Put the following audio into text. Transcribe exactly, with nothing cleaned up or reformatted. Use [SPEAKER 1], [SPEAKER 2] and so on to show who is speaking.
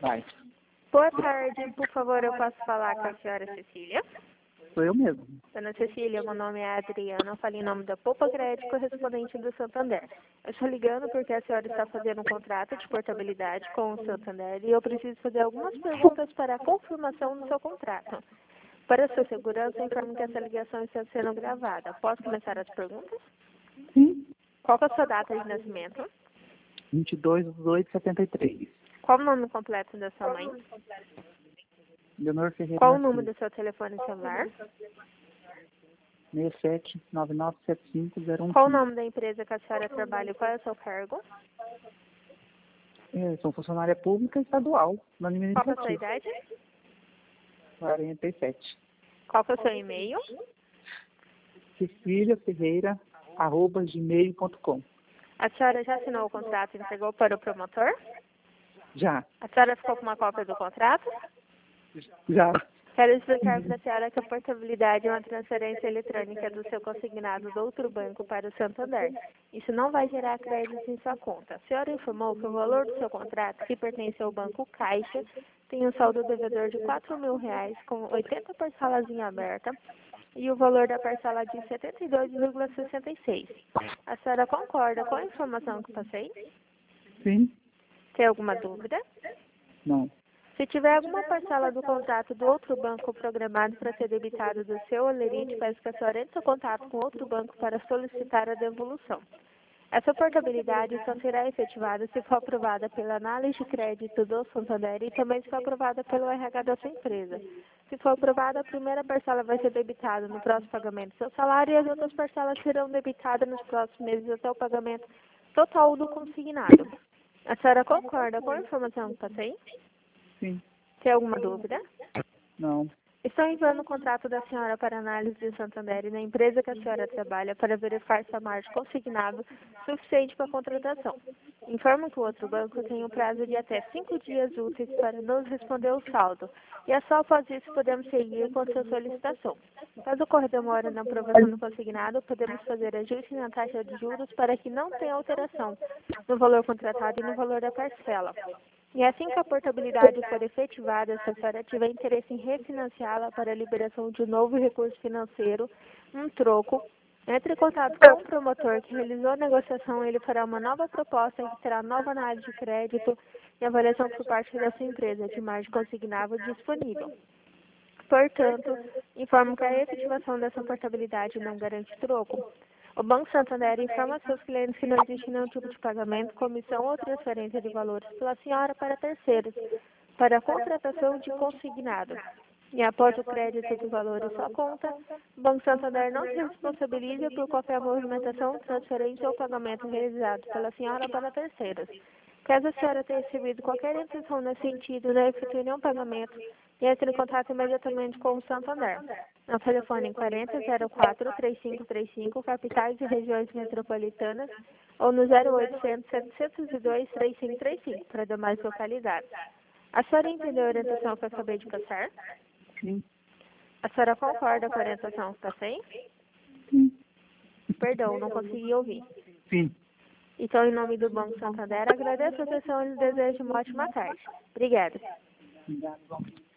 [SPEAKER 1] Vai.
[SPEAKER 2] Boa tarde, por favor, eu posso falar com a senhora Cecília?
[SPEAKER 1] Sou eu mesmo.
[SPEAKER 2] Dona Cecília, meu nome é Adriana, eu falo em nome da Poupa Crédito, correspondente do Santander. Eu estou ligando porque a senhora está fazendo um contrato de portabilidade com o Santander e eu preciso fazer algumas perguntas para a confirmação do seu contrato. Para sua segurança, informo que essa ligação está sendo gravada. Posso começar as perguntas?
[SPEAKER 1] Sim.
[SPEAKER 2] Qual é a sua data de nascimento?
[SPEAKER 1] vinte e dois de oito de setenta e três.
[SPEAKER 2] Qual o nome completo da sua mãe?
[SPEAKER 1] Leonor Ferreira.
[SPEAKER 2] Qual o número do seu telefone celular?
[SPEAKER 1] seis sete nove nove sete cinco zero um.
[SPEAKER 2] Qual o nome da empresa que a senhora trabalha e qual é o seu cargo?
[SPEAKER 1] É, sou funcionária pública estadual, no
[SPEAKER 2] Qual é a sua
[SPEAKER 1] administrativo.
[SPEAKER 2] idade?
[SPEAKER 1] quarenta e sete.
[SPEAKER 2] Qual é o seu e-mail?
[SPEAKER 1] Cecília Ferreira, arroba gmail ponto com.
[SPEAKER 2] A senhora já assinou o contrato e entregou para o promotor?
[SPEAKER 1] Já.
[SPEAKER 2] A senhora ficou com uma cópia do contrato?
[SPEAKER 1] Já.
[SPEAKER 2] Quero explicar para a senhora que a portabilidade é uma transferência eletrônica do seu consignado do outro banco para o Santander. Isso não vai gerar crédito em sua conta. A senhora informou que o valor do seu contrato, que pertence ao banco Caixa, tem um saldo devedor de quatro mil reais, com oitenta parcelas em aberta, e o valor da parcela de setenta e dois vírgula sessenta e seis. A senhora concorda com a informação que passei?
[SPEAKER 1] Sim.
[SPEAKER 2] Tem alguma dúvida?
[SPEAKER 1] Não.
[SPEAKER 2] Se tiver alguma parcela do contrato do outro banco programado para ser debitado do seu olerite, peço que a senhora entre em contato com outro banco para solicitar a devolução. Essa portabilidade só será efetivada se for aprovada pela análise de crédito do Santander e também se for aprovada pelo R H da sua empresa. Se for aprovada, a primeira parcela vai ser debitada no próximo pagamento do seu salário e as outras parcelas serão debitadas nos próximos meses até o pagamento total do consignado. A senhora concorda com a informação que passei?
[SPEAKER 1] Sim.
[SPEAKER 2] Tem alguma dúvida?
[SPEAKER 1] Não.
[SPEAKER 2] Estou enviando o contrato da senhora para análise de Santander e na empresa que a senhora trabalha para verificar se a margem consignado suficiente para a contratação. Informo que o outro banco tem um prazo de até cinco dias úteis para nos responder o saldo e é só após isso podemos seguir com sua solicitação. Caso ocorra demora na aprovação do consignado, podemos fazer ajuste na taxa de juros para que não tenha alteração no valor contratado e no valor da parcela. E assim que a portabilidade for efetivada, se a senhora tiver interesse em refinanciá-la para a liberação de um novo recurso financeiro, um troco, entre em contato com o promotor que realizou a negociação, ele fará uma nova proposta que terá nova análise de crédito e avaliação por parte da sua empresa de margem consignável disponível. Portanto, informo que a efetivação dessa portabilidade não garante troco. O Banco Santander informa aos seus clientes que não existe nenhum tipo de pagamento, comissão ou transferência de valores pela senhora para terceiros, para a contratação de consignado. E após o crédito do valor em sua conta, o Banco Santander não se responsabiliza por qualquer movimentação, transferência ou pagamento realizado pela senhora para terceiros. Caso a senhora tenha recebido qualquer intenção nesse sentido, não efetue nenhum pagamento e entre em contato imediatamente com o Santander. No telefone quarenta, zero quatro, trinta e cinco trinta e cinco, capitais e regiões metropolitanas, ou no zero oitocentos, setecentos e dois, trinta e cinco trinta e cinco, para demais localidades. A senhora entendeu a orientação que eu acabei de passar?
[SPEAKER 1] Sim.
[SPEAKER 2] A senhora concorda com a orientação que passei?
[SPEAKER 1] Sim.
[SPEAKER 2] Perdão, não consegui ouvir.
[SPEAKER 1] Sim.
[SPEAKER 2] Então, em nome do Banco Santander, agradeço a atenção e lhe desejo uma ótima tarde. Obrigada.
[SPEAKER 1] Obrigado.